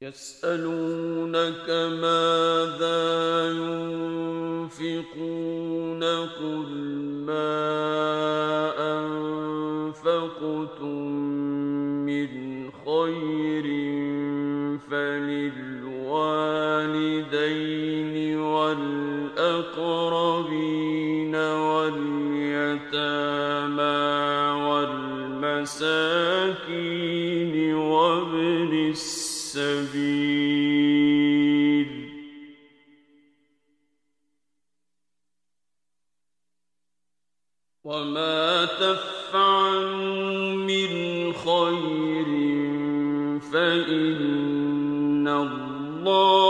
يسألونك ماذا ينفقون قل ما أنفقتم من خير فللوالدين والأقربين واليتامى والمساكين وابن السبيل وما تفعلوا من خير فإن الله